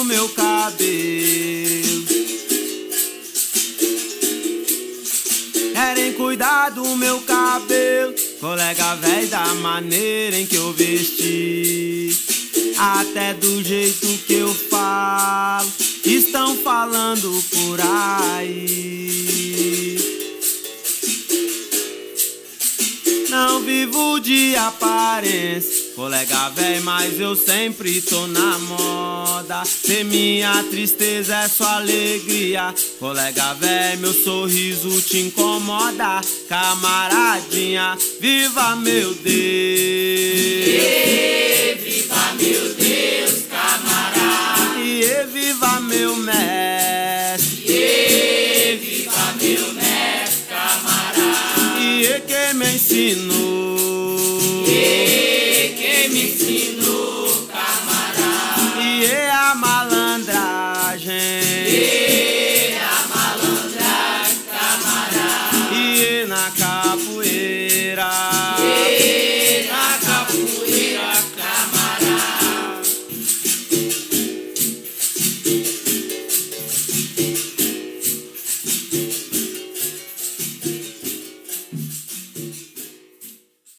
meu cabelo. Querem cuidar do meu cabelo, colega véi, da maneira em que eu vesti, até do jeito que eu falo, estão falando por aí. Não vivo de aparência, colega véi, mas eu sempre tô na moda. Se minha tristeza é sua alegria, colega véi, meu sorriso te incomoda. Camaradinha, viva meu Deus!